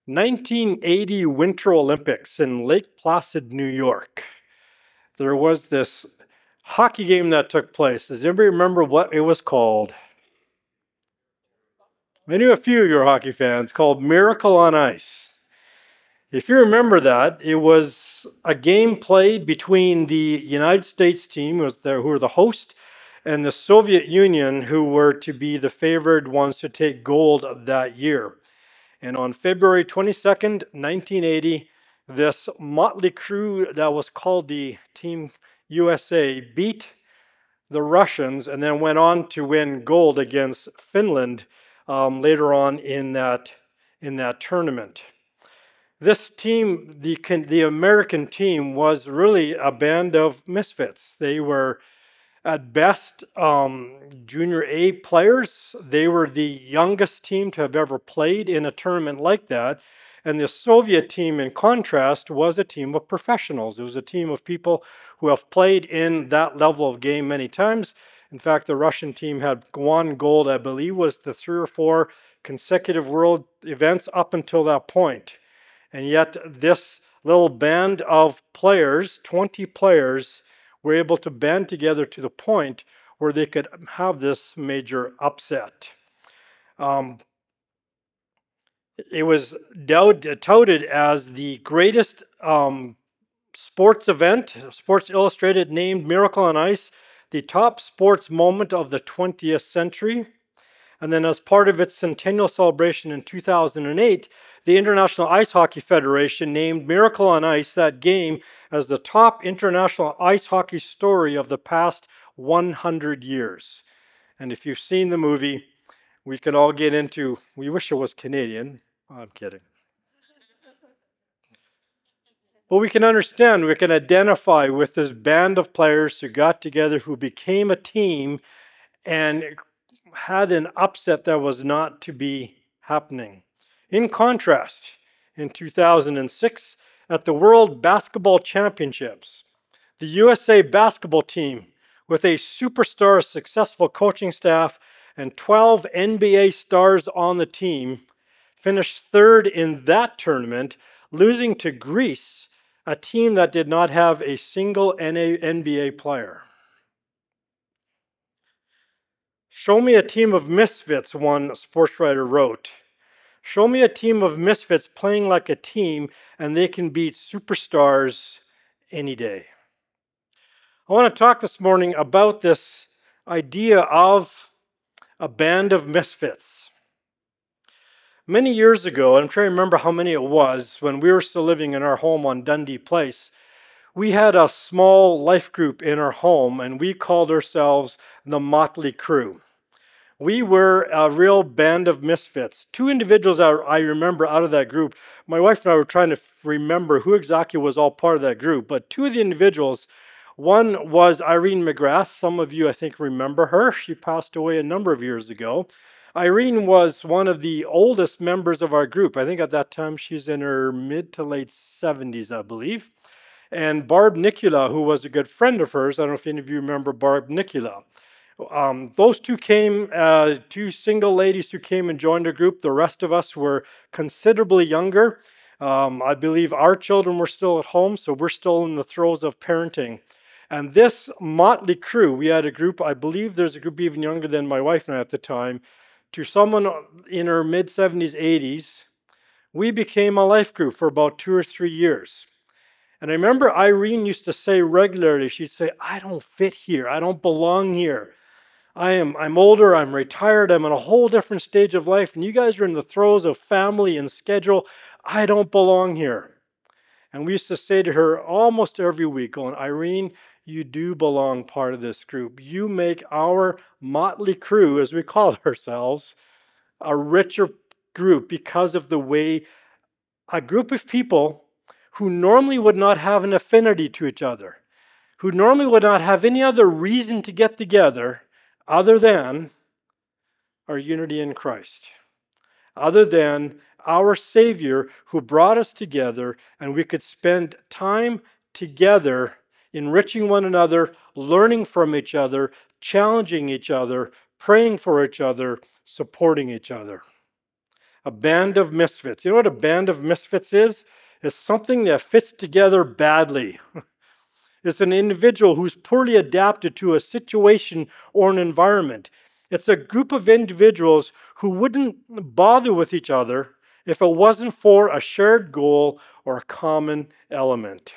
1980 Winter Olympics in Lake Placid, New York. There was this hockey game that took place. Does anybody remember what it was called? I knew a few of your hockey fans, called Miracle on Ice. If you remember that, it was a game played between the United States team, who were the host, and the Soviet Union, who were to be the favored ones to take gold that year. And on February 22nd, 1980, this motley crew that was called the Team USA beat the Russians and then went on to win gold against Finland later on in that tournament. This team, the American team, was really a band of misfits. They were at best junior A players. They were the youngest team to have ever played in a tournament like that. And the Soviet team, in contrast, was a team of professionals. It was a team of people who have played in that level of game many times. In fact, the Russian team had won gold, I believe, was the 3 or 4 consecutive world events up until that point. And yet this little band of players, 20 players, were able to band together to the point where they could have this major upset. It was touted as the greatest sports event. Sports Illustrated named Miracle on Ice the top sports moment of the 20th century. And then as part of its centennial celebration in 2008, the International Ice Hockey Federation named Miracle on Ice, that game, as the top international ice hockey story of the past 100 years. And if you've seen the movie, we could all get into, we wish it was Canadian. I'm kidding. But we can understand, we can identify with this band of players who got together, who became a team, and had an upset that was not to be happening. In contrast, in 2006, at the World Basketball Championships, the USA basketball team, with a superstar successful coaching staff and 12 NBA stars on the team, finished third in that tournament, losing to Greece, a team that did not have a single NBA player. Show me a team of misfits, one sports writer wrote. Show me a team of misfits playing like a team, and they can beat superstars any day. I want to talk this morning about this idea of a band of misfits. Many years ago, and I'm trying to remember how many it was, when we were still living in our home on Dundee Place, we had a small life group in our home, and we called ourselves the Motley Crew. We were a real band of misfits. 2 individuals I remember out of that group. My wife and I were trying to remember who exactly was all part of that group, but 2 of the individuals, one was Irene McGrath. Some of you, I think, remember her. She passed away a number of years ago. Irene was one of the oldest members of our group. I think at that time she's in her mid to late 70s, I believe. And Barb Nicula, who was a good friend of hers. I don't know if any of you remember Barb Nicula. Those 2 came, 2 single ladies who came and joined our group. The rest of us were considerably younger. I believe our children were still at home, so we're still in the throes of parenting. And this motley crew, we had a group, I believe there's a group even younger than my wife and I at the time, to someone in her mid-70s, 80s, we became a life group for about 2 or 3 years. And I remember Irene used to say regularly, she'd say, I don't fit here, I don't belong here. I'm older, I'm retired, I'm in a whole different stage of life, and you guys are in the throes of family and schedule. I don't belong here. And we used to say to her almost every week, going, Irene, you do belong part of this group. You make our motley crew, as we call ourselves, a richer group because of the way a group of people who normally would not have an affinity to each other, who normally would not have any other reason to get together other than our unity in Christ, other than our Savior who brought us together, and we could spend time together enriching one another, learning from each other, challenging each other, praying for each other, supporting each other. A band of misfits. You know what a band of misfits is? It's something that fits together badly. It's an individual who's poorly adapted to a situation or an environment. It's a group of individuals who wouldn't bother with each other if it wasn't for a shared goal or a common element.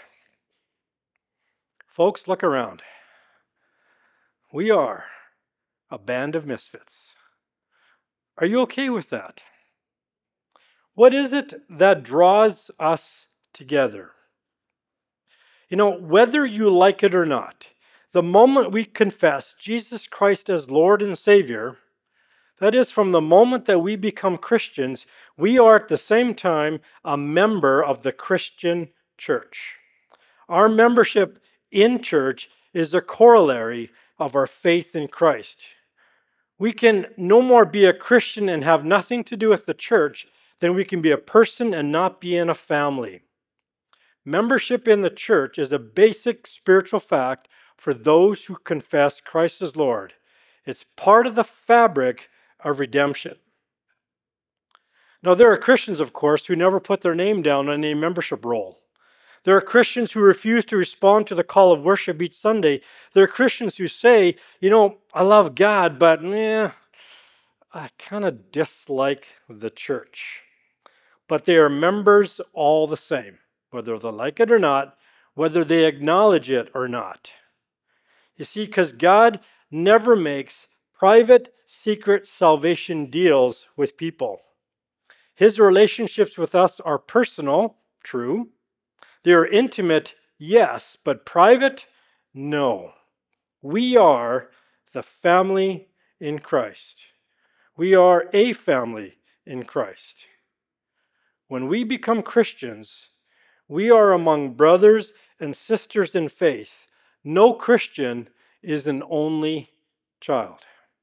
Folks, look around. We are a band of misfits. Are you okay with that? What is it that draws us together? You know, whether you like it or not, the moment we confess Jesus Christ as Lord and Savior, that is, from the moment that we become Christians, we are at the same time a member of the Christian church. Our membership in church is a corollary of our faith in Christ. We can no more be a Christian and have nothing to do with the church than we can be a person and not be in a family. Membership in the church is a basic spiritual fact for those who confess Christ as Lord. It's part of the fabric of redemption. Now, there are Christians, of course, who never put their name down on a membership roll. There are Christians who refuse to respond to the call of worship each Sunday. There are Christians who say, you know, I love God, but I kind of dislike the church. But they are members all the same, whether they like it or not, whether they acknowledge it or not. You see, because God never makes private, secret salvation deals with people. His relationships with us are personal, true. They are intimate, yes, but private, no. We are the family in Christ. We are a family in Christ. When we become Christians, we are among brothers and sisters in faith. No Christian is an only child.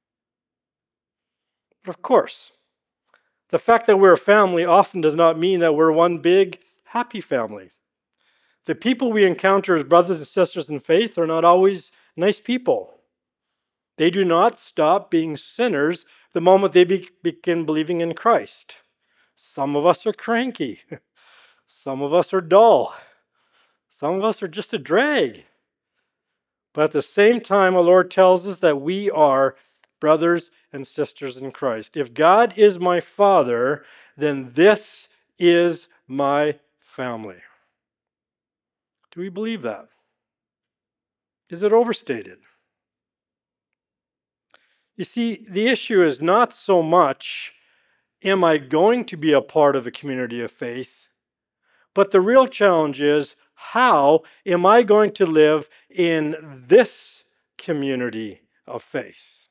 But of course, the fact that we're a family often does not mean that we're one big, happy family. The people we encounter as brothers and sisters in faith are not always nice people. They do not stop being sinners the moment they begin believing in Christ. Some of us are cranky. Some of us are dull. Some of us are just a drag. But at the same time, our Lord tells us that we are brothers and sisters in Christ. If God is my Father, then this is my family. Do we believe that? Is it overstated? You see, the issue is not so much, am I going to be a part of a community of faith? But the real challenge is, how am I going to live in this community of faith?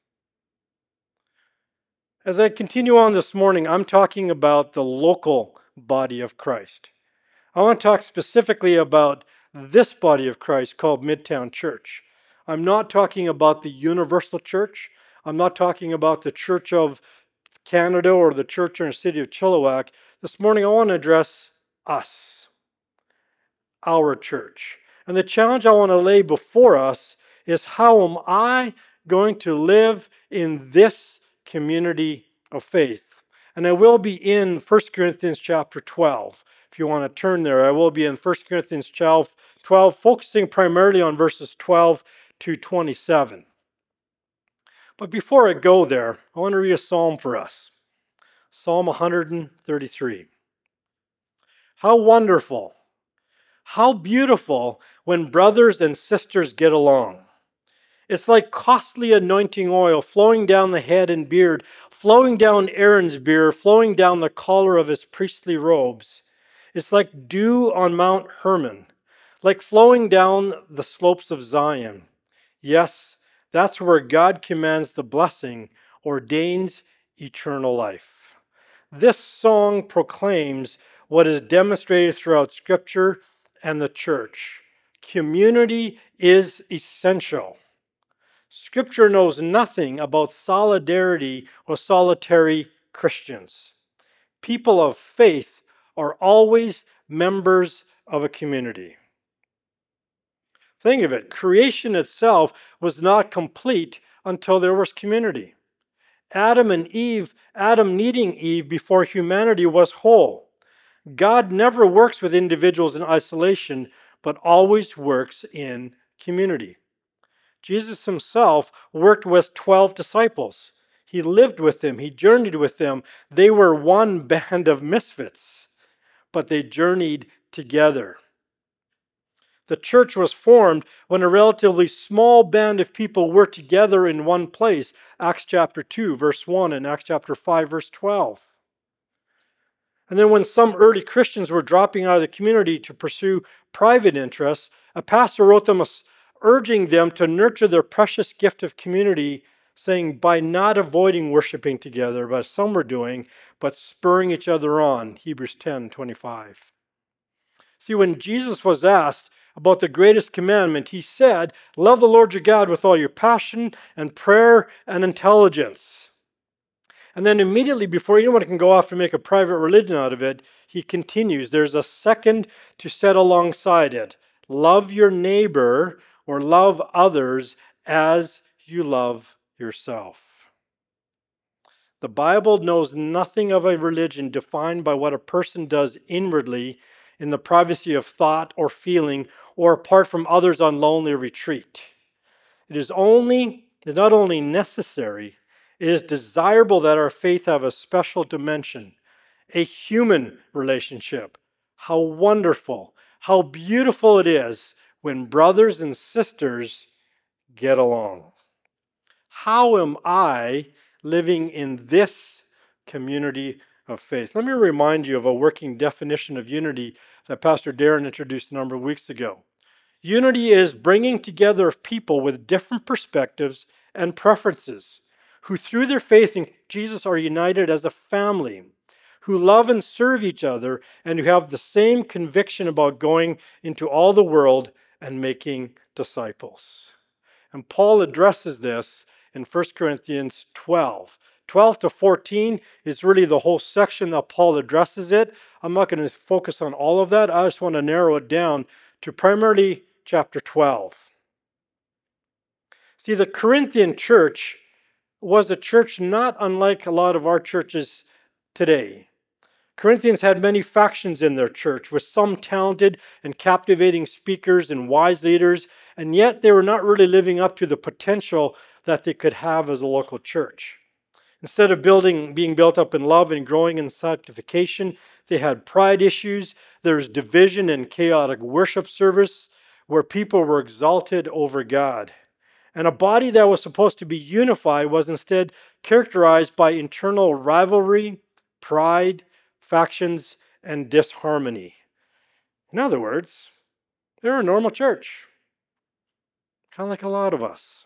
As I continue on this morning, I'm talking about the local body of Christ. I want to talk specifically about this body of Christ called Midtown Church. I'm not talking about the universal church. I'm not talking about the Church of Canada or the church in the city of Chilliwack. This morning I want to address us, our church. And the challenge I want to lay before us is, how am I going to live in this community of faith? And I will be in 1 Corinthians chapter 12. If you want to turn there, I will be in 1 Corinthians 12, focusing primarily on verses 12 to 27. But before I go there, I want to read a psalm for us. Psalm 133. How wonderful, how beautiful when brothers and sisters get along. It's like costly anointing oil flowing down the head and beard, flowing down Aaron's beard, flowing down the collar of his priestly robes. It's like dew on Mount Hermon, like flowing down the slopes of Zion. Yes, that's where God commands the blessing, ordains eternal life. This song proclaims what is demonstrated throughout Scripture and the church. Community is essential. Scripture knows nothing about solidarity or solitary Christians. People of faith are always members of a community. Think of it, creation itself was not complete until there was community. Adam needing Eve before humanity was whole. God never works with individuals in isolation, but always works in community. Jesus himself worked with 12 disciples. He lived with them. He journeyed with them. They were one band of misfits, but they journeyed together. The church was formed when a relatively small band of people were together in one place. Acts chapter 2, verse 1, and Acts chapter 5, verse 12. And then when some early Christians were dropping out of the community to pursue private interests, a pastor wrote them urging them to nurture their precious gift of community, saying, by not avoiding worshiping together, as some were doing, but spurring each other on. Hebrews 10:25. See, when Jesus was asked about the greatest commandment, he said, love the Lord your God with all your passion and prayer and intelligence. And then immediately before anyone can go off and make a private religion out of it, he continues, there's a second to set alongside it. Love your neighbor or love others as you love yourself. The Bible knows nothing of a religion defined by what a person does inwardly in the privacy of thought or feeling or apart from others on lonely retreat. It is not only necessary, it is desirable that our faith have a special dimension, a human relationship. How wonderful, how beautiful it is when brothers and sisters get along. How am I living in this community of faith? Let me remind you of a working definition of unity that Pastor Darren introduced a number of weeks ago. Unity is bringing together people with different perspectives and preferences, who through their faith in Jesus are united as a family, who love and serve each other, and who have the same conviction about going into all the world and making disciples. And Paul addresses this in 1 Corinthians 12. 12 to 14 is really the whole section that Paul addresses it. I'm not going to focus on all of that. I just want to narrow it down to primarily chapter 12. See, the Corinthian church was a church not unlike a lot of our churches today. Corinthians had many factions in their church, with some talented and captivating speakers and wise leaders, and yet they were not really living up to the potential that they could have as a local church. Instead of being built up in love and growing in sanctification, they had pride issues. There's division and chaotic worship service where people were exalted over God. And a body that was supposed to be unified was instead characterized by internal rivalry, pride, factions, and disharmony. In other words, they're a normal church, kind of like a lot of us.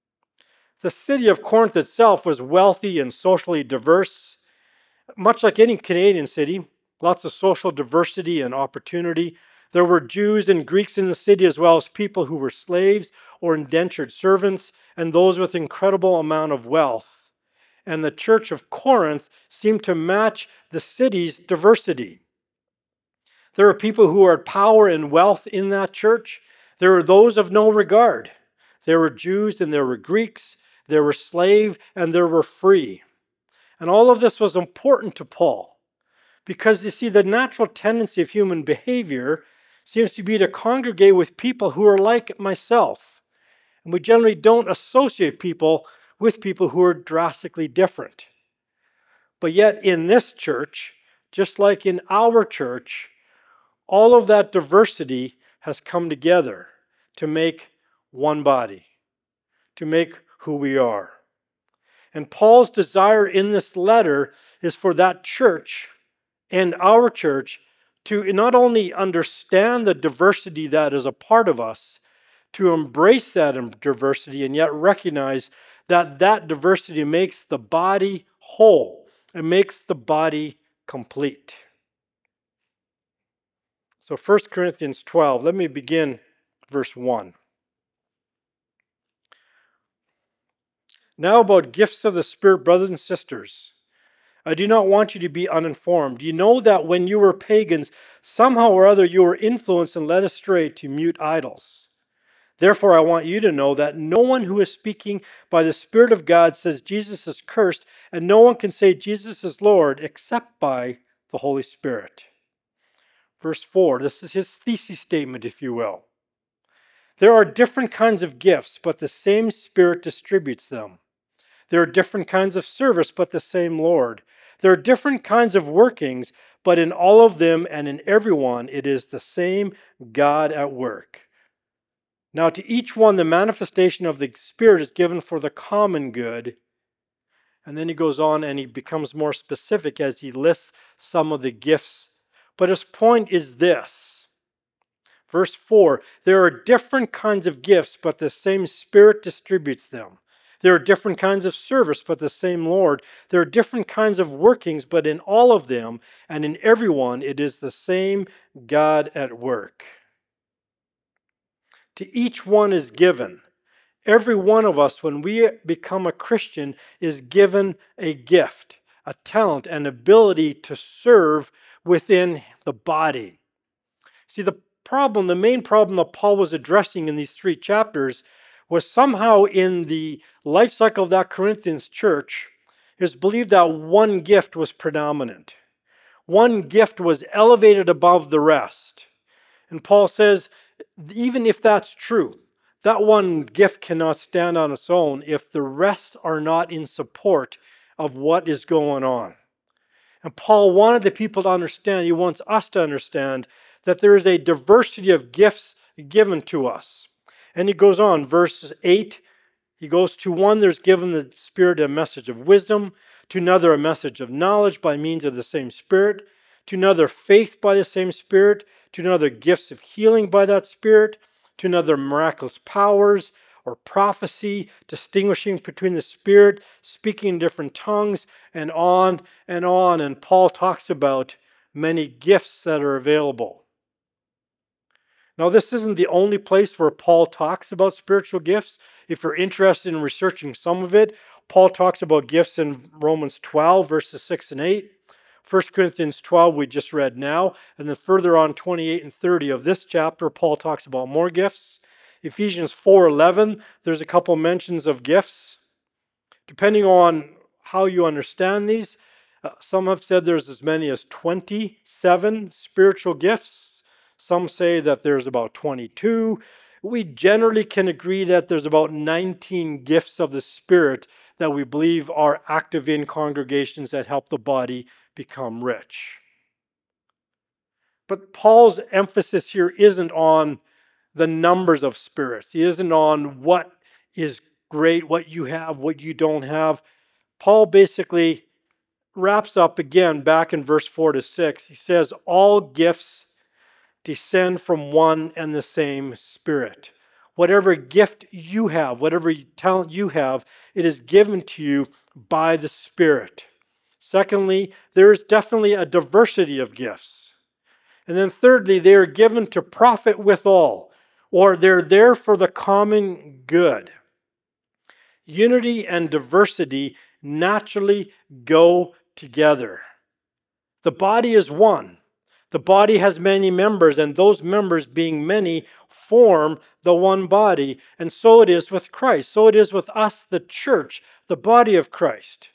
The city of Corinth itself was wealthy and socially diverse. Much like any Canadian city, lots of social diversity and opportunity. There were Jews and Greeks in the city, as well as people who were slaves or indentured servants, and those with incredible amount of wealth. And the church of Corinth seemed to match the city's diversity. There were people who had power and wealth in that church. There were those of no regard. There were Jews and there were Greeks. There were slave and there were free. And all of this was important to Paul because, you see, the natural tendency of human behavior seems to be to congregate with people who are like myself. And we generally don't associate people with people who are drastically different. But yet in this church, just like in our church, all of that diversity has come together to make one body, to make who we are. And Paul's desire in this letter is for that church and our church to not only understand the diversity that is a part of us, to embrace that diversity and yet recognize that that diversity makes the body whole. It makes the body complete. So 1 Corinthians 12, let me begin verse 1. Now about gifts of the Spirit, brothers and sisters. I do not want you to be uninformed. You know that when you were pagans, somehow or other you were influenced and led astray to mute idols. Therefore, I want you to know that no one who is speaking by the Spirit of God says Jesus is cursed, and no one can say Jesus is Lord except by the Holy Spirit. Verse 4, this is his thesis statement, if you will. There are different kinds of gifts, but the same Spirit distributes them. There are different kinds of service, but the same Lord. There are different kinds of workings, but in all of them and in everyone, it is the same God at work. Now, to each one, the manifestation of the Spirit is given for the common good. And then he goes on and he becomes more specific as he lists some of the gifts. But his point is this. Verse 4, there are different kinds of gifts, but the same Spirit distributes them. There are different kinds of service, but the same Lord. There are different kinds of workings, but in all of them and in everyone, it is the same God at work. To each one is given. Every one of us, when we become a Christian, is given a gift, a talent, an ability to serve within the body. See, the main problem that Paul was addressing in these 3 chapters was somehow in the life cycle of that Corinthians church, it was believed that one gift was predominant. One gift was elevated above the rest. And Paul says, even if that's true, that one gift cannot stand on its own if the rest are not in support of what is going on. And Paul wanted the people to understand, he wants us to understand, that there is a diversity of gifts given to us. And he goes on, verse 8, he goes to one, there's given the Spirit a message of wisdom, to another a message of knowledge by means of the same Spirit, to another faith by the same Spirit, to another gifts of healing by that Spirit, to another miraculous powers or prophecy, distinguishing between the Spirit, speaking in different tongues, and on and on. And Paul talks about many gifts that are available. Now, this isn't the only place where Paul talks about spiritual gifts. If you're interested in researching some of it, Paul talks about gifts in Romans 12, verses 6 and 8. 1 Corinthians 12 we just read now, and then further on 28 and 30 of this chapter, Paul talks about more gifts. Ephesians 4:11, there's a couple mentions of gifts. Depending on how you understand these, some have said there's as many as 27 spiritual gifts. Some say that there's about 22. We generally can agree that there's about 19 gifts of the Spirit that we believe are active in congregations that help the body become rich. But Paul's emphasis here isn't on the numbers of spirits. He isn't on what is great, what you have, what you don't have. Paul basically wraps up again back in verse 4 to 6. He says, all gifts descend from one and the same Spirit. Whatever gift you have, whatever talent you have, it is given to you by the Spirit. Secondly, there is definitely a diversity of gifts. And then thirdly, they are given to profit withal, or they're there for the common good. Unity and diversity naturally go together. The body is one. The body has many members, and those members, being many, form the one body. And so it is with Christ. So it is with us, the church, the body of Christ.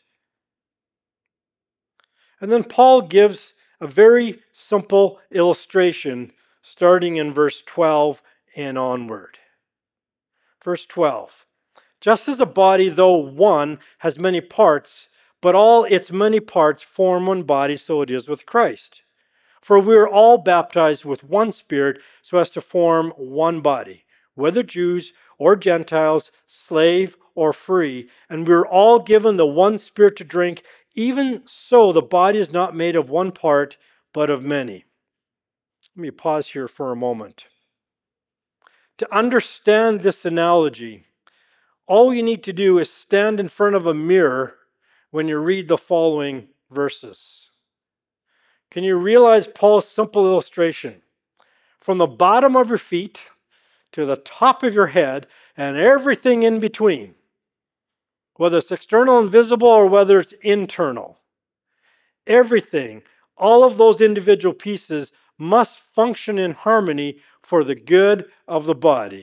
And then Paul gives a very simple illustration starting in verse 12 and onward. Verse 12. Just as a body, though one, has many parts, but all its many parts form one body, so it is with Christ. For we are all baptized with one Spirit so as to form one body, whether Jews or Gentiles, slave or free, and we are all given the one Spirit to drink. Even so, the body is not made of one part, but of many. Let me pause here for a moment. To understand this analogy, all you need to do is stand in front of a mirror when you read the following verses. Can you realize Paul's simple illustration? From the bottom of your feet to the top of your head and everything in between, whether it's external and visible or whether it's internal, everything, all of those individual pieces must function in harmony for the good of the body.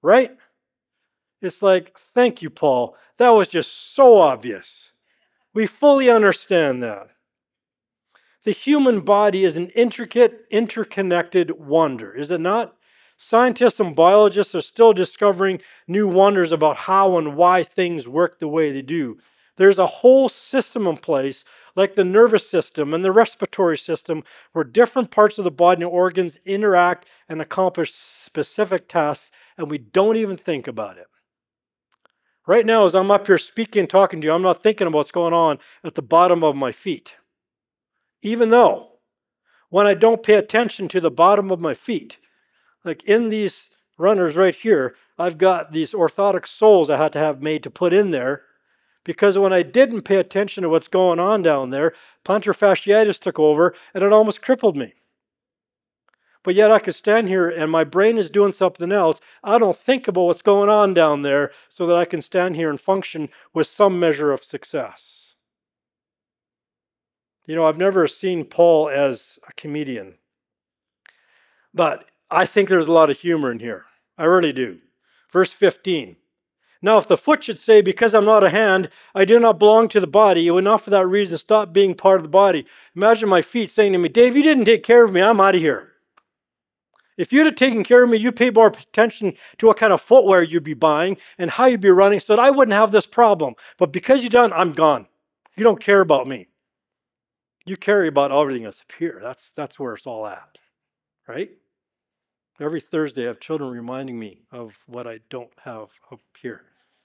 right? It's like, thank you, Paul. That was just so obvious. We fully understand that. The human body is an intricate, interconnected wonder, is it not? Scientists and biologists are still discovering new wonders about how and why things work the way they do. There's a whole system in place, like the nervous system and the respiratory system, where different parts of the body and organs interact and accomplish specific tasks, and we don't even think about it. Right now, as I'm up here speaking, talking to you, I'm not thinking about what's going on at the bottom of my feet. Even though, when I don't pay attention to the bottom of my feet, like in these runners right here, I've got these orthotic soles I had to have made to put in there, because when I didn't pay attention to what's going on down there, plantar fasciitis took over and it almost crippled me. But yet I could stand here and my brain is doing something else. I don't think about what's going on down there so that I can stand here and function with some measure of success. You know, I've never seen Paul as a comedian, but I think there's a lot of humor in here. I really do. Verse 15. Now, if the foot should say, because I'm not a hand, I do not belong to the body, it would not for that reason stop being part of the body. Imagine my feet saying to me, Dave, you didn't take care of me, I'm out of here. If you'd have taken care of me, you'd pay more attention to what kind of footwear you'd be buying and how you'd be running so that I wouldn't have this problem. But because you don't, I'm gone. You don't care about me. You care about everything that's up here. That's where it's all at, right? Every Thursday, I have children reminding me of what I don't have up here.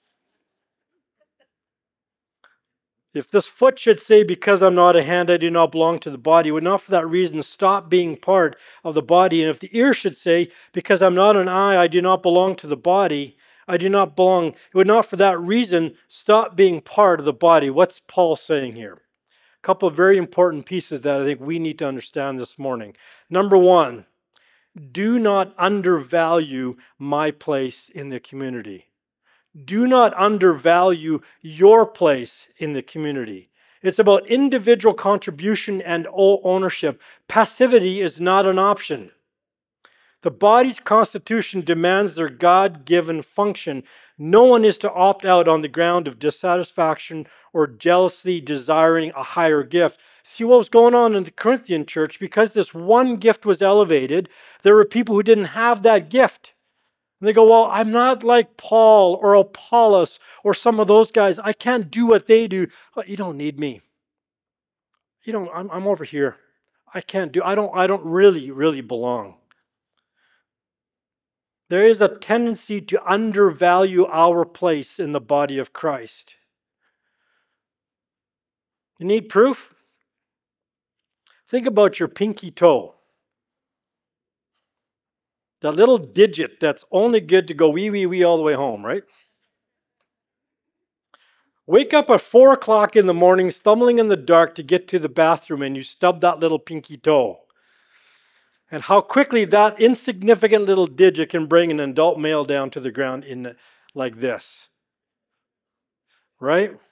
If this foot should say, because I'm not a hand, I do not belong to the body, it would not for that reason stop being part of the body. And if the ear should say, because I'm not an eye, I do not belong to the body, I do not belong, it would not for that reason stop being part of the body. What's Paul saying here? A couple of very important pieces that I think we need to understand this morning. Number one, do not undervalue my place in the community. Do not undervalue your place in the community. It's about individual contribution and ownership. Passivity is not an option. The body's constitution demands their God-given function. No one is to opt out on the ground of dissatisfaction or jealously desiring a higher gift. See what was going on in the Corinthian church? Because this one gift was elevated, there were people who didn't have that gift. And they go, well, I'm not like Paul or Apollos or some of those guys. I can't do what they do. Well, you don't need me. I'm over here. I don't really belong. There is a tendency to undervalue our place in the body of Christ. You need proof? Think about your pinky toe. That little digit that's only good to go wee, wee, wee all the way home, right? Wake up at 4 o'clock in the morning, stumbling in the dark to get to the bathroom, and you stub that little pinky toe. And how quickly that insignificant little digit can bring an adult male down to the ground like this. Right?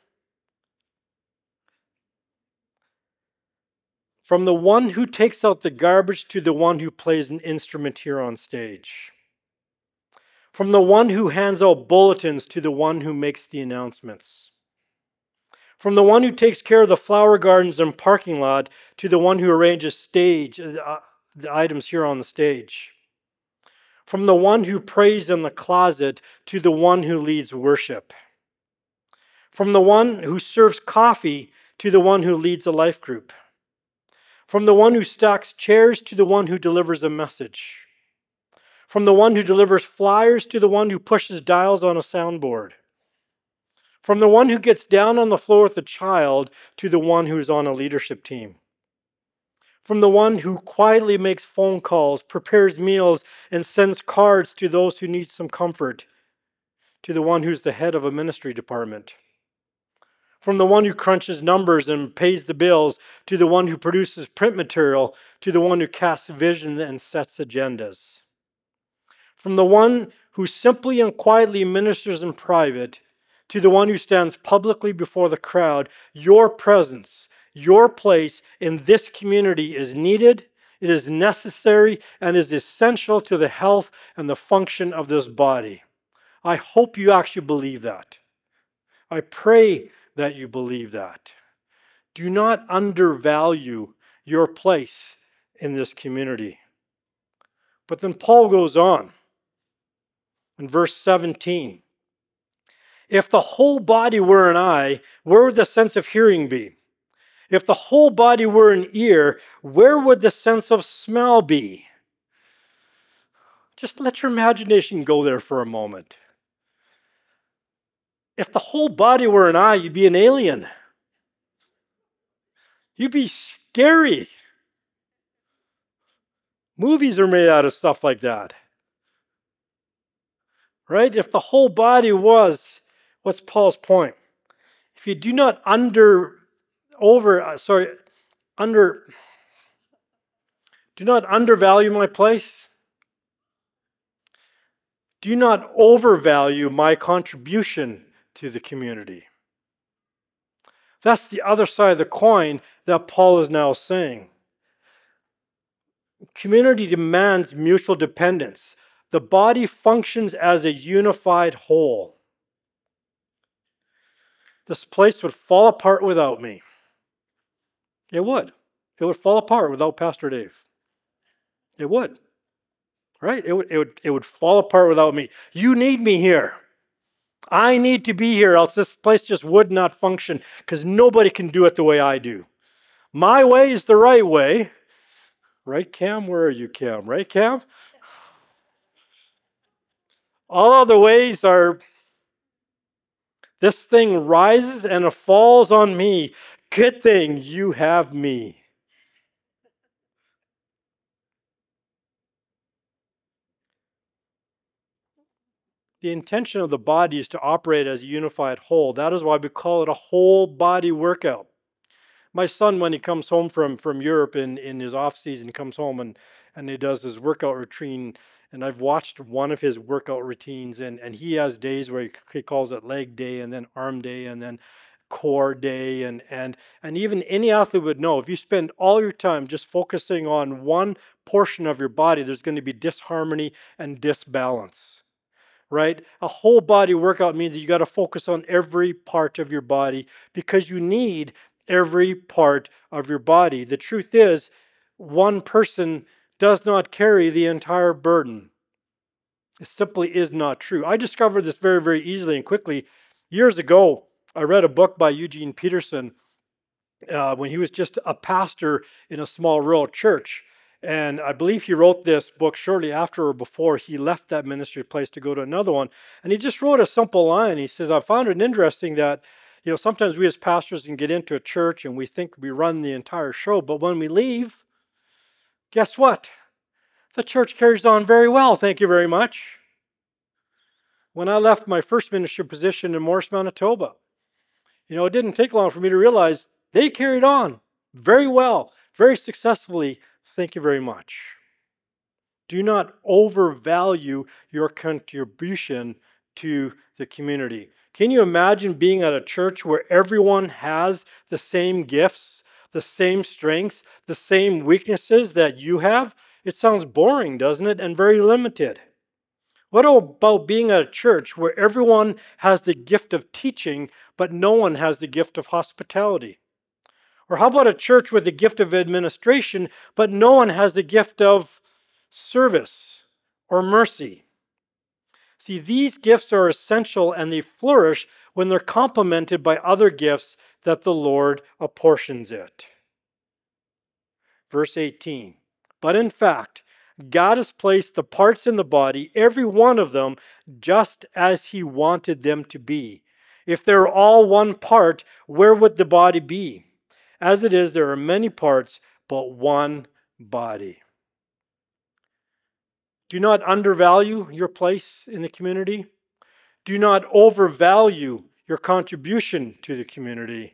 From the one who takes out the garbage to the one who plays an instrument here on stage. From the one who hands out bulletins to the one who makes the announcements. From the one who takes care of the flower gardens and parking lot to the one who arranges the items here on the stage. From the one who prays in the closet to the one who leads worship. From the one who serves coffee to the one who leads a life group. From the one who stacks chairs to the one who delivers a message. From the one who delivers flyers to the one who pushes dials on a soundboard. From the one who gets down on the floor with a child to the one who's on a leadership team. From the one who quietly makes phone calls, prepares meals, and sends cards to those who need some comfort, to the one who's the head of a ministry department. From the one who crunches numbers and pays the bills, to the one who produces print material, to the one who casts vision and sets agendas. From the one who simply and quietly ministers in private, to the one who stands publicly before the crowd, your presence, your place in this community is needed, it is necessary, and is essential to the health and the function of this body. I hope you actually believe that. I pray that you believe that. Do not undervalue your place in this community. But then Paul goes on in verse 17. If the whole body were an eye, where would the sense of hearing be? If the whole body were an ear, where would the sense of smell be? Just let your imagination go there for a moment. If the whole body were an eye, you'd be an alien. You'd be scary. Movies are made out of stuff like that. Right? If the whole body was, what's Paul's point? If you do not do not undervalue my place, do not overvalue my contribution to the community. That's the other side of the coin that Paul is now saying. Community demands mutual dependence. The body functions as a unified whole. This place would fall apart without me. It would. It would fall apart without Pastor Dave. It would. Right? It would fall apart without me. You need me here. I need to be here, else this place just would not function because nobody can do it the way I do. My way is the right way. Right, Cam? Where are you, Cam? Right, Cam? All other ways are, this thing rises and it falls on me. Good thing you have me. The intention of the body is to operate as a unified whole. That is why we call it a whole body workout. My son, when he comes home from Europe in his off season, comes home and he does his workout routine. And I've watched one of his workout routines, and he has days where he calls it leg day, and then arm day, and then core day, and even any athlete would know if you spend all your time just focusing on one portion of your body, there's going to be disharmony and disbalance. Right? A whole body workout means that you got to focus on every part of your body because you need every part of your body. The truth is, one person does not carry the entire burden. It simply is not true. I discovered this very, very easily and quickly. Years ago, I read a book by Eugene Peterson when he was just a pastor in a small rural church. And I believe he wrote this book shortly after or before he left that ministry place to go to another one. And he just wrote a simple line. He says, I found it interesting that, sometimes we as pastors can get into a church and we think we run the entire show. But when we leave, guess what? The church carries on very well. Thank you very much. When I left my first ministry position in Morris, Manitoba, it didn't take long for me to realize they carried on very well, very successfully. Thank you very much. Do not overvalue your contribution to the community. Can you imagine being at a church where everyone has the same gifts, the same strengths, the same weaknesses that you have? It sounds boring, doesn't it? And very limited. What about being at a church where everyone has the gift of teaching, but no one has the gift of hospitality? Or how about a church with the gift of administration, but no one has the gift of service or mercy? See, these gifts are essential and they flourish when they're complemented by other gifts that the Lord apportions it. Verse 18, but in fact, God has placed the parts in the body, every one of them, just as He wanted them to be. If they're all one part, where would the body be? As it is, there are many parts, but one body. Do not undervalue your place in the community. Do not overvalue your contribution to the community.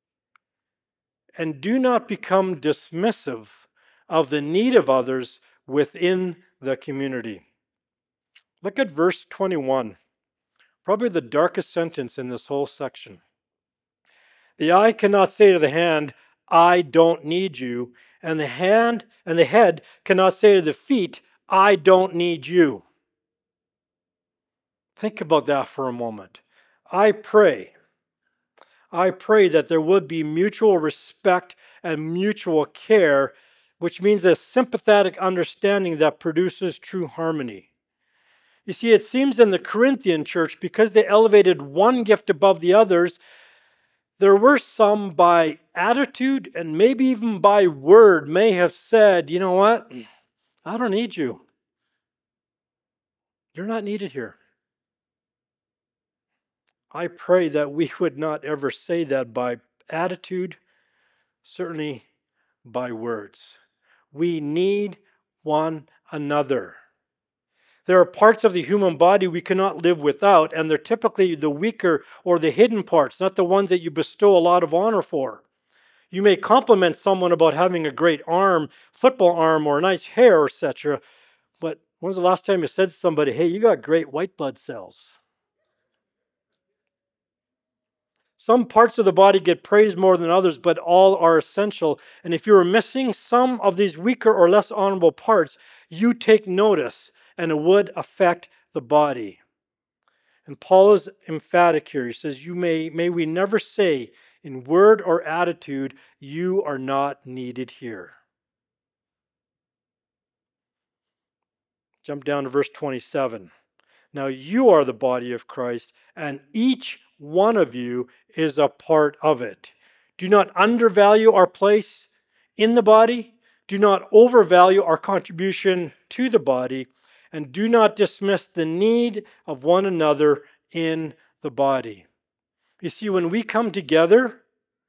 And do not become dismissive of the need of others within the community. Look at verse 21, probably the darkest sentence in this whole section. The eye cannot say to the hand, I don't need you, and the head cannot say to the feet, I don't need you. Think about that for a moment. I pray that there would be mutual respect and mutual care, which means a sympathetic understanding that produces true harmony. You see, it seems in the Corinthian church, because they elevated one gift above the others, there were some by attitude and maybe even by word may have said, you know what? I don't need you. You're not needed here. I pray that we would not ever say that by attitude, certainly by words. We need one another. There are parts of the human body we cannot live without, and they're typically the weaker or the hidden parts, not the ones that you bestow a lot of honor for. You may compliment someone about having a great arm, football arm, or nice hair, etc., but when was the last time you said to somebody, hey, you got great white blood cells? Some parts of the body get praised more than others, but all are essential. And if you are missing some of these weaker or less honorable parts, you take notice, and it would affect the body. And Paul is emphatic here. He says, may we never say in word or attitude, you are not needed here. Jump down to verse 27. Now you are the body of Christ, and each one of you is a part of it. Do not undervalue our place in the body. Do not overvalue our contribution to the body. And do not dismiss the need of one another in the body. You see, when we come together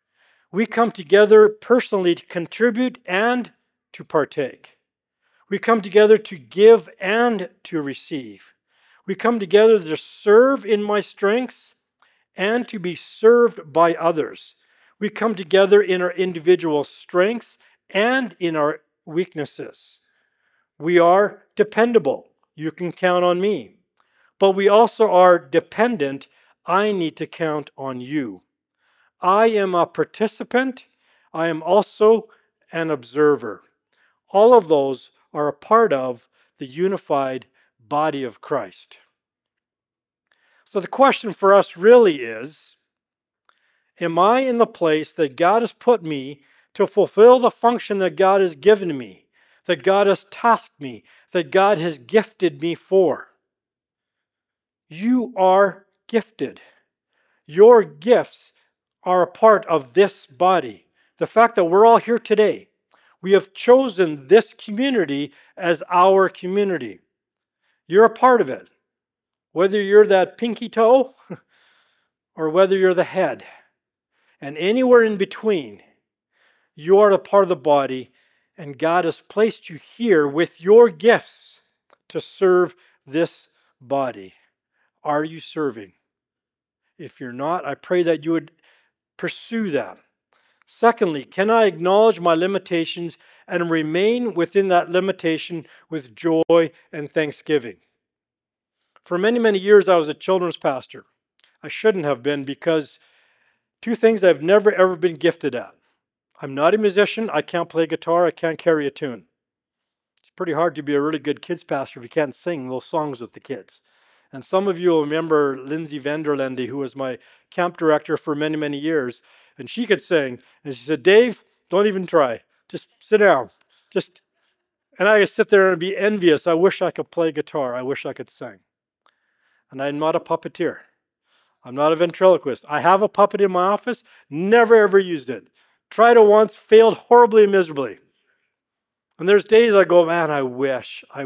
personally to contribute and to partake. We come together to give and to receive. We come together to serve in my strengths and to be served by others. We come together in our individual strengths and in our weaknesses. We are dependable. You can count on me. But we also are dependent. I need to count on you. I am a participant. I am also an observer. All of those are a part of the unified body of Christ. So the question for us really is, am I in the place that God has put me to fulfill the function that God has given me, that God has tasked me, that God has gifted me for? You are gifted. Your gifts are a part of this body. The fact that we're all here today, we have chosen this community as our community. You're a part of it. Whether you're that pinky toe or whether you're the head. And anywhere in between, you are a part of the body, and God has placed you here with your gifts to serve this body. Are you serving? If you're not, I pray that you would pursue that. Secondly, can I acknowledge my limitations and remain within that limitation with joy and thanksgiving? For many, many years, I was a children's pastor. I shouldn't have been, because two things I've never, ever been gifted at. I'm not a musician. I can't play guitar. I can't carry a tune. It's pretty hard to be a really good kids pastor if you can't sing those songs with the kids. And some of you will remember Lindsay Vanderlende, who was my camp director for many, many years. And she could sing. And she said, Dave, don't even try. Just sit down. And I could sit there and be envious. I wish I could play guitar. I wish I could sing. And I'm not a puppeteer. I'm not a ventriloquist. I have a puppet in my office. Never ever used it. Tried it once. Failed horribly and miserably. And there's days I go, man, I wish I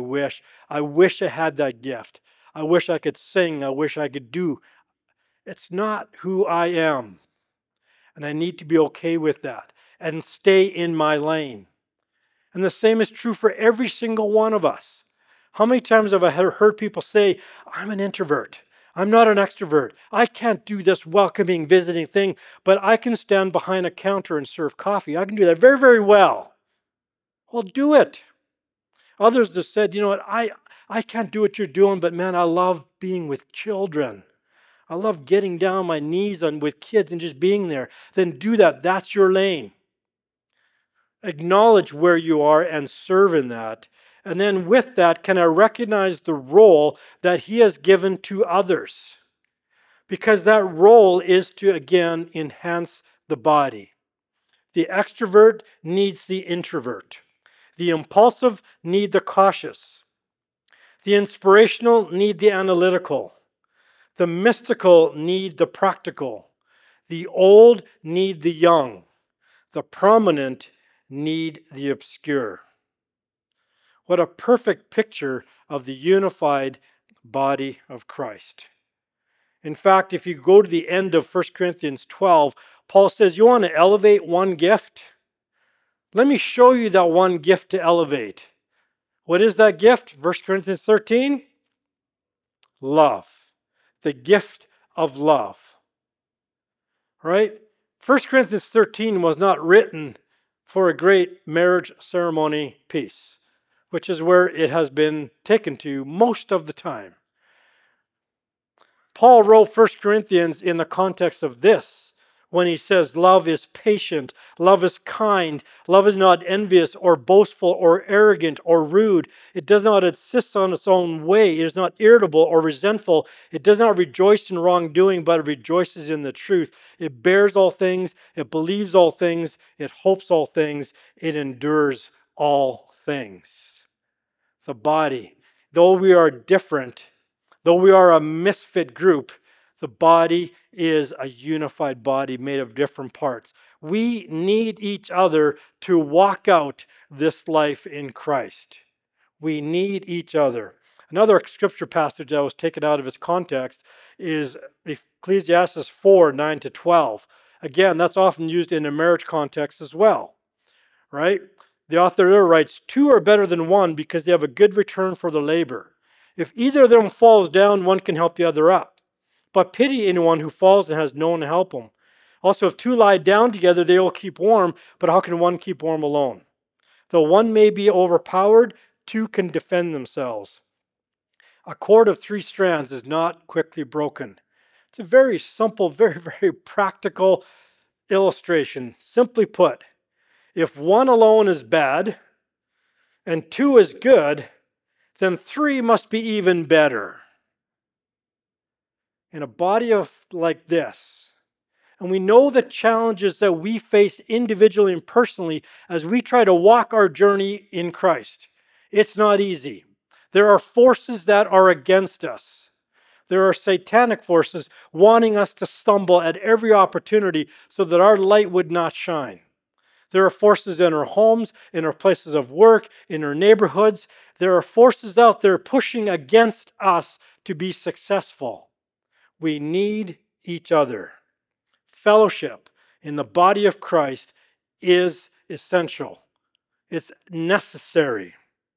had that gift. I wish I could sing. I wish I could do. It's not who I am. And I need to be okay with that and stay in my lane. And the same is true for every single one of us. How many times have I heard people say, I'm an introvert. I'm not an extrovert. I can't do this welcoming, visiting thing, but I can stand behind a counter and serve coffee. I can do that very, very well. Well, do it. Others have said, you know what, I can't do what you're doing, but man, I love being with children. I love getting down on my knees with kids and just being there. Then do that. That's your lane. Acknowledge where you are and serve in that. And then with that, can I recognize the role that He has given to others? Because that role is to, again, enhance the body. The extrovert needs the introvert. The impulsive need the cautious. The inspirational need the analytical. The mystical need the practical. The old need the young. The prominent need the obscure. What a perfect picture of the unified body of Christ. In fact, if you go to the end of 1 Corinthians 12, Paul says, you want to elevate one gift? Let me show you that one gift to elevate. What is that gift? 1 Corinthians 13? Love. The gift of love. Right? 1 Corinthians 13 was not written for a great marriage ceremony piece, which is where it has been taken to most of the time. Paul wrote 1 Corinthians in the context of this, when he says love is patient, love is kind, love is not envious or boastful or arrogant or rude. It does not insist on its own way. It is not irritable or resentful. It does not rejoice in wrongdoing, but it rejoices in the truth. It bears all things. It believes all things. It hopes all things. It endures all things. The body, though we are different, though we are a misfit group, the body is a unified body made of different parts. We need each other to walk out this life in Christ. We need each other. Another scripture passage that was taken out of its context is Ecclesiastes 4, 9 to 12. Again, that's often used in a marriage context as well, right? The author there writes, two are better than one because they have a good return for the labor. If either of them falls down, one can help the other up. But pity anyone who falls and has no one to help him. Also, if two lie down together, they will keep warm, but how can one keep warm alone? Though one may be overpowered, two can defend themselves. A cord of 3 strands is not quickly broken. It's a very simple, very, very practical illustration. Simply put, if one alone is bad and 2 is good, then 3 must be even better. In a body of like this, and we know the challenges that we face individually and personally as we try to walk our journey in Christ. It's not easy. There are forces that are against us. There are satanic forces wanting us to stumble at every opportunity so that our light would not shine. There are forces in our homes, in our places of work, in our neighborhoods. There are forces out there pushing against us to be successful. We need each other. Fellowship in the body of Christ is essential. It's necessary.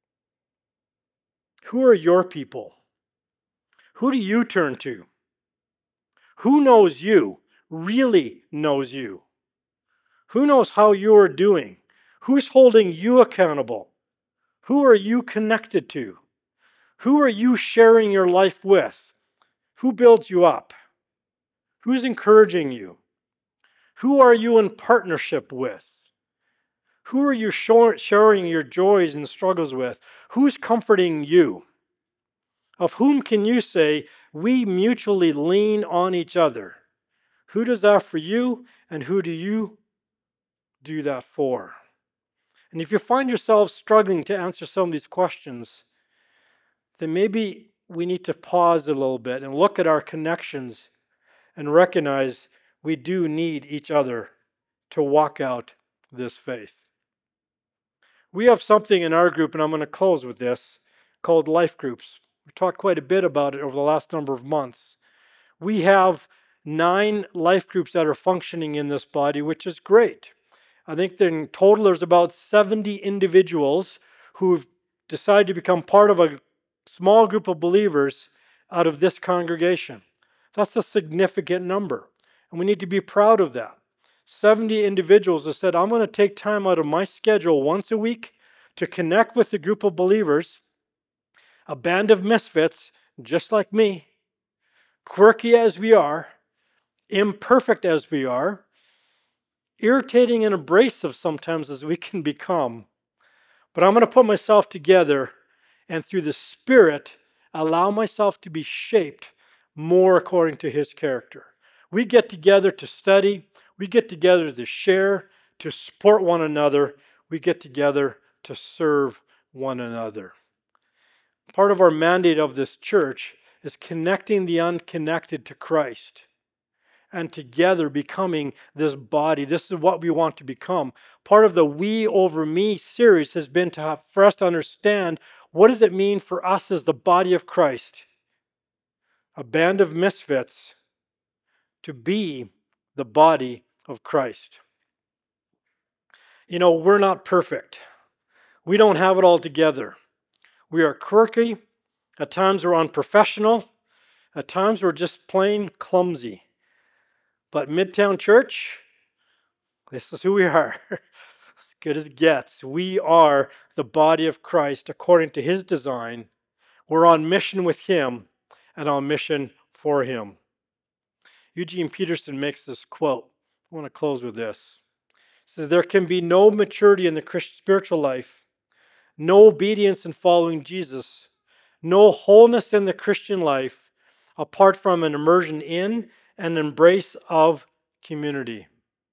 Who are your people? Who do you turn to? Who knows you, really knows you? Who knows how you are doing? Who's holding you accountable? Who are you connected to? Who are you sharing your life with? Who builds you up? Who's encouraging you? Who are you in partnership with? Who are you sharing your joys and struggles with? Who's comforting you? Of whom can you say, we mutually lean on each other? Who does that for you, and who do you do that for? And if you find yourself struggling to answer some of these questions, then maybe we need to pause a little bit and look at our connections and recognize we do need each other to walk out this faith. We have something in our group, and I'm going to close with this, called life groups. We've talked quite a bit about it over the last number of months. We have 9 life groups that are functioning in this body, which is great. I think that in total there's about 70 individuals who've decided to become part of a small group of believers out of this congregation. That's a significant number, and we need to be proud of that. 70 individuals have said, I'm going to take time out of my schedule once a week to connect with a group of believers, a band of misfits, just like me, quirky as we are, imperfect as we are, irritating and abrasive sometimes as we can become. But I'm going to put myself together and through the Spirit allow myself to be shaped more according to His character. We get together to study. We get together to share, to support one another. We get together to serve one another. Part of our mandate of this church is connecting the unconnected to Christ and together becoming this body. This is what we want to become. Part of the We Over Me series has been for us to understand what does it mean for us as the body of Christ, a band of misfits, to be the body of Christ. You know, we're not perfect. We don't have it all together. We are quirky. At times we're unprofessional. At times we're just plain clumsy. But Midtown Church, this is who we are. As good as it gets. We are the body of Christ according to His design. We're on mission with Him and on mission for Him. Eugene Peterson makes this quote. I want to close with this. He says, there can be no maturity in the Christian spiritual life, no obedience in following Jesus, no wholeness in the Christian life apart from an immersion in and embrace of community.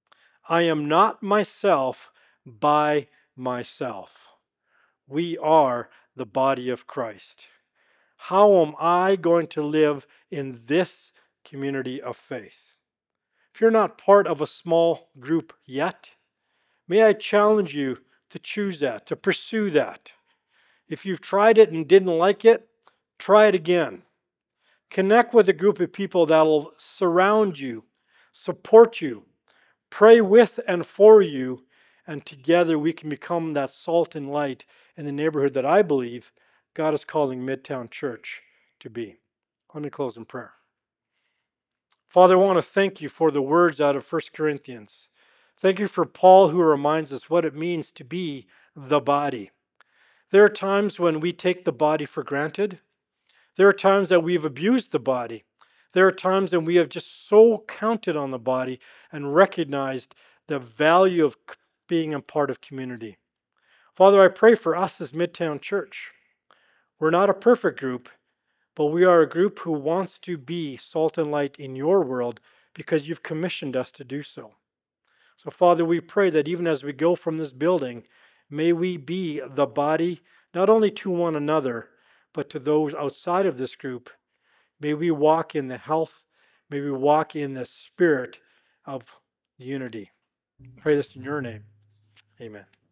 I am not myself by myself. We are the body of Christ. How am I going to live in this community of faith? If you're not part of a small group yet, may I challenge you to choose that, to pursue that. If you've tried it and didn't like it, try it again. Connect with a group of people that will surround you, support you, pray with and for you, and together we can become that salt and light in the neighborhood that I believe God is calling Midtown Church to be. Let me close in prayer. Father, I want to thank you for the words out of 1 Corinthians. Thank you for Paul who reminds us what it means to be the body. There are times when we take the body for granted. There are times that we've abused the body. There are times when we have just so counted on the body and recognized the value of being a part of community. Father, I pray for us as Midtown Church. We're not a perfect group, but we are a group who wants to be salt and light in your world because you've commissioned us to do so. So, Father, we pray that even as we go from this building, may we be the body, not only to one another, but to those outside of this group. May we walk in the health, may we walk in the spirit of unity. I pray this in your name. Amen.